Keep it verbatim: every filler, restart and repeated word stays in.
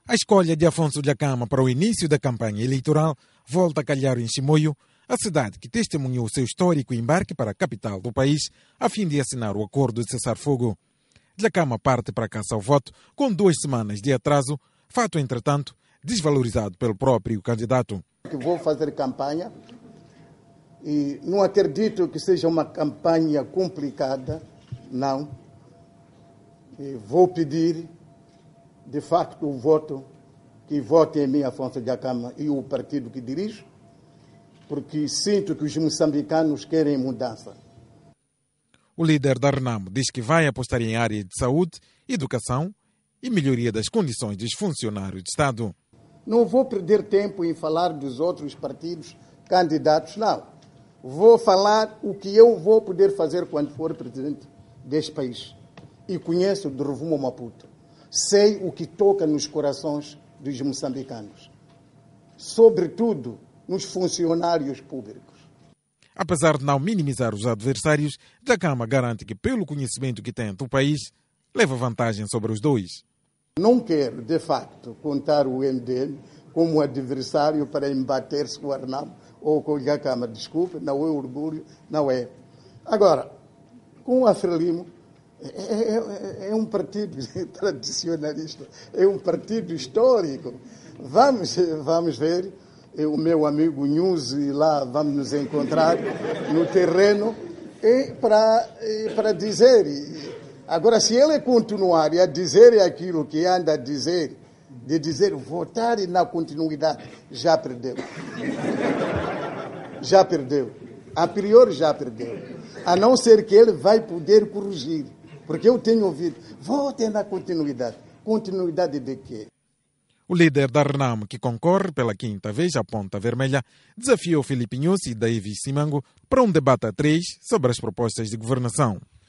A escolha de Afonso Dhlakama para o início da campanha eleitoral volta a calhar em Chimoio, a cidade que testemunhou seu histórico embarque para a capital do país, a fim de assinar o acordo de cessar-fogo. Dhlakama parte para a caça ao voto com duas semanas de atraso, fato, entretanto, desvalorizado pelo próprio candidato. Vou fazer campanha e não acredito que seja uma campanha complicada, não. E vou pedir, de facto, o voto, que vote em mim, Afonso Dhlakama, e o partido que dirijo, porque sinto que os moçambicanos querem mudança. O líder da Renamo diz que vai apostar em áreas de saúde, educação e melhoria das condições dos funcionários de Estado. Não vou perder tempo em falar dos outros partidos candidatos, não. Vou falar o que eu vou poder fazer quando for presidente deste país. E conheço do Rovuma Maputo. Sei o que toca nos corações dos moçambicanos. Sobretudo nos funcionários públicos. Apesar de não minimizar os adversários, Dhlakama garante que, pelo conhecimento que tem do país, leva vantagem sobre os dois. Não quero, de facto, contar o M D M como adversário para embater-se com o Renamo ou com o Dhlakama. Desculpe, não é orgulho, não é. Agora, com o Frelimo, é, é, é um partido tradicionalista, é um partido histórico. Vamos, vamos ver, o meu amigo Nhuzi lá, vamos nos encontrar no terreno e para, e para dizer. Agora, se ele continuar a dizer aquilo que anda a dizer, de dizer votar na continuidade, já perdeu. Já perdeu. A priori já perdeu. A não ser que ele vai poder corrigir. Porque eu tenho ouvido, votem na continuidade. Continuidade de quê? O líder da Renamo, que concorre pela quinta vez à Ponta Vermelha, desafiou Filipe Nyusi e David Simango para um debate a três sobre as propostas de governação.